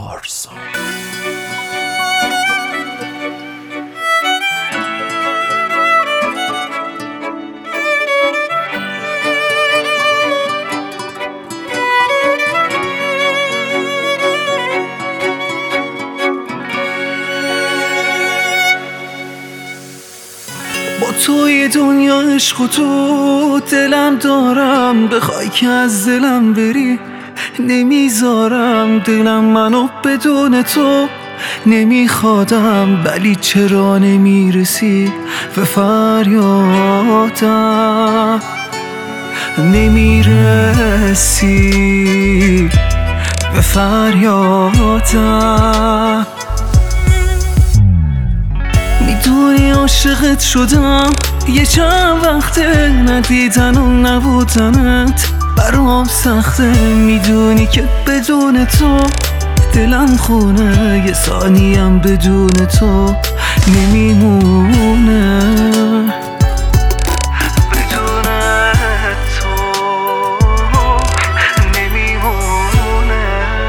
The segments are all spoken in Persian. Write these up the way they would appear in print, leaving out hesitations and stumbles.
پارسا. با توی دنیا عشق و تو دلم دارم، بخوای که از دلم بری نمیذارم. دلم منو بدون تو نمیخوادم، ولی چرا نمیرسی به فریادم؟ نمیرسی به فریادم. میدونی عاشقت شدم، یه چند وقته ندیدن و نبودنت برام سخته. میدونی که بدون تو دلم خونه، یه ثانیم بدون تو نمیمونه. بدون تو نمیمونه.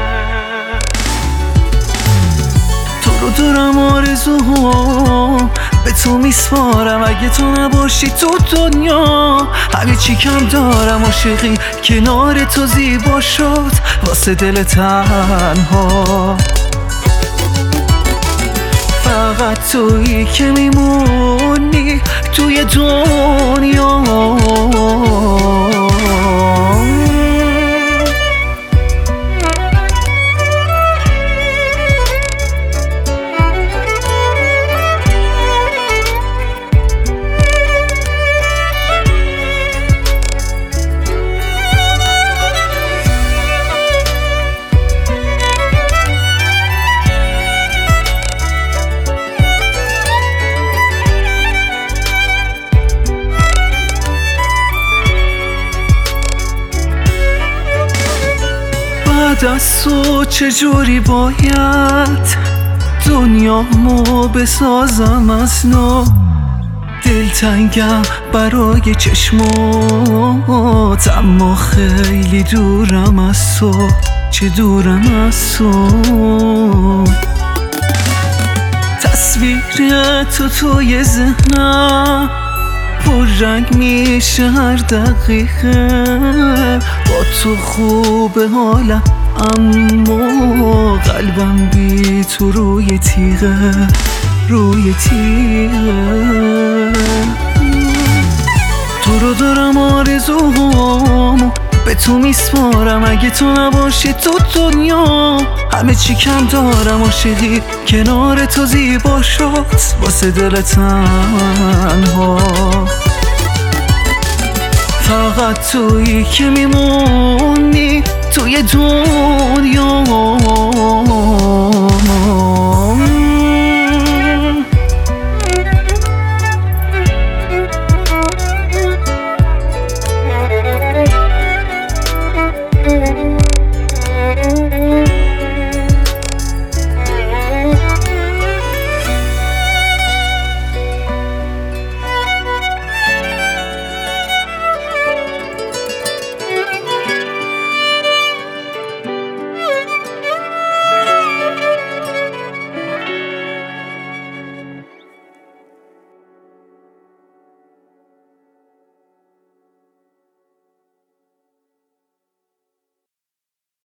تو رو دارم آرزوام، به تو میسپارم. اگه تو نباشی تو دنیا همه چی کم دارم. عاشقی کنار تو زیبا شد واسه دل تنها. فقط تویی که میمونی توی دنیا. بعد از تو چجوری باید دنیامو بسازم از نو؟ دلتنگم برای چشمات، اما خیلی دورم از تو، چه دورم از تو. تصویر تو توی ذهنم پررنگ میشه هر دقیقه. با تو خوبه حالم، اما قلبم بی تو روی تیغه، روی تیغه. تو رو دارم آرزوام، به تو میسپارم. اگه تو نباشی تو دنیا همه چی کم دارم. عاشقی کنار تو زیبا شد واسه دل تنها. فقط تویی که میمونی توی دنیا.